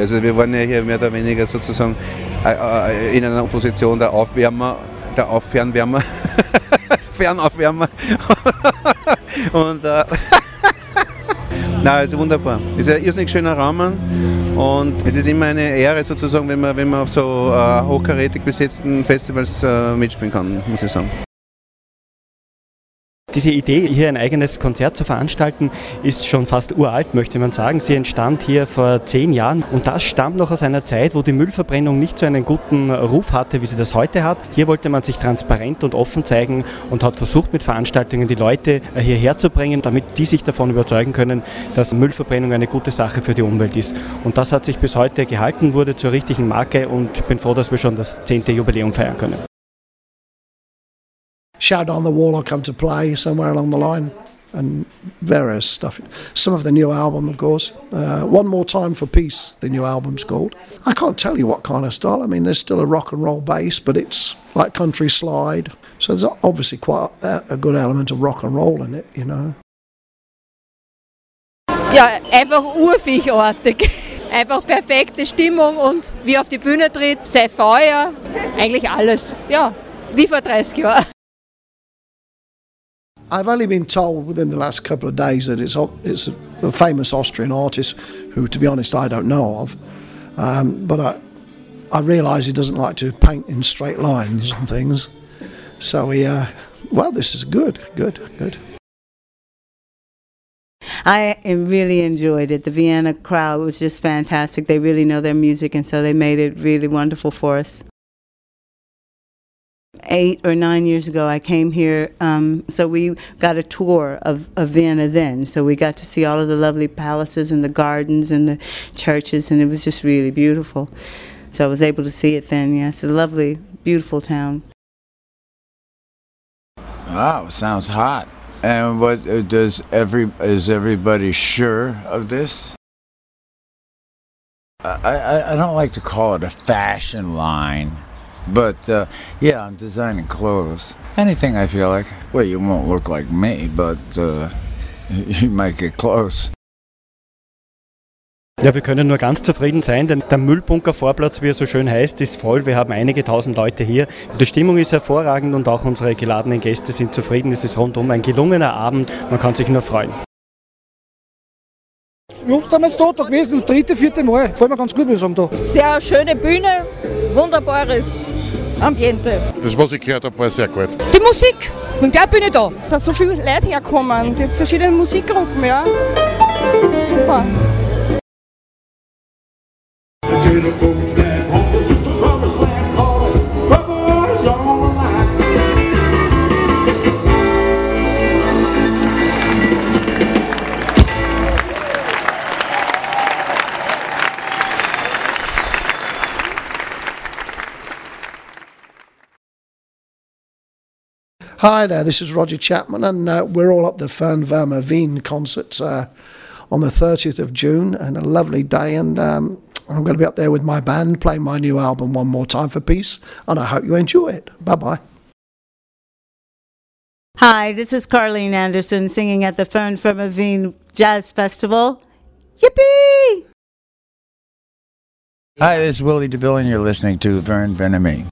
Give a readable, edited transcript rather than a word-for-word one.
Also wir waren ja hier mehr oder weniger sozusagen in einer Position der Fernwärmer, Fernaufwärmer. Und nein, also wunderbar. Es ist ein irrsinnig schöner Raum und es ist immer eine Ehre sozusagen, wenn man auf so hochkarätig besetzten Festivals mitspielen kann, muss ich sagen. Diese Idee, hier ein eigenes Konzert zu veranstalten, ist schon fast uralt, möchte man sagen. Sie entstand hier vor 10 Jahren und das stammt noch aus einer Zeit, wo die Müllverbrennung nicht so einen guten Ruf hatte, wie sie das heute hat. Hier wollte man sich transparent und offen zeigen und hat versucht, mit Veranstaltungen die Leute hierher zu bringen, damit die sich davon überzeugen können, dass Müllverbrennung eine gute Sache für die Umwelt ist. Und das hat sich bis heute gehalten, wurde zur richtigen Marke und ich bin froh, dass wir schon das 10. Jubiläum feiern können. Shadow on the Wall will come to play somewhere along the line and various stuff. Some of the new album, of course. One More Time for Peace, the new album's called. I can't tell you what kind of style. I mean, there's still a rock and roll bass, but it's like country slide. So there's obviously quite a good element of rock and roll in it, you know. Ja, einfach urviechartig. Einfach perfekte Stimmung und wie auf die Bühne tritt, sein Feuer, eigentlich alles. Ja, wie vor 30 Jahren. I've only been told within the last couple of days that it's a famous Austrian artist who, to be honest, I don't know of. But I realise he doesn't like to paint in straight lines and things. So this is good. I really enjoyed it. The Vienna crowd was just fantastic. They really know their music, and so they made it really wonderful for us. 8 or 9 years ago, I came here, so we got a tour of Vienna then. So we got to see all of the lovely palaces and the gardens and the churches, and it was just really beautiful. So I was able to see it then, yes. It's a lovely, beautiful town. Wow, sounds hot. And what is everybody sure of this? I don't like to call it a fashion line. But yeah, I'm designing clothes. Anything I feel like. Well, you won't look like me, but you might get close. Ja, wir können nur ganz zufrieden sein, denn der Müllbunker Vorplatz, wie er so schön heißt, ist voll. Wir haben einige tausend Leute hier. Die Stimmung ist hervorragend und auch unsere geladenen Gäste sind zufrieden. Es ist rundum ein gelungener Abend. Man kann sich nur freuen. Luft sind wir jetzt da gewesen, 3., 4. Mal. Gefällt mir ganz gut, muss ich sagen, da. Sehr schöne Bühne, wunderbares Ambiente. Das, was ich gehört habe, war sehr gut. Die Musik, wegen der bin ich da. Da so viele Leute herkommen, die verschiedenen Musikgruppen, ja. Super. Hi there, this is Roger Chapman, and we're all at the Fernwärmer Wien concert on the 30th of June, and a lovely day, and I'm going to be up there with my band playing my new album, One More Time for Peace, and I hope you enjoy it. Bye-bye. Hi, this is Carleen Anderson singing at the Fernwärmer Wien Jazz Festival. Yippee! Hi, this is Willie DeVille, and you're listening to Vern Venemy.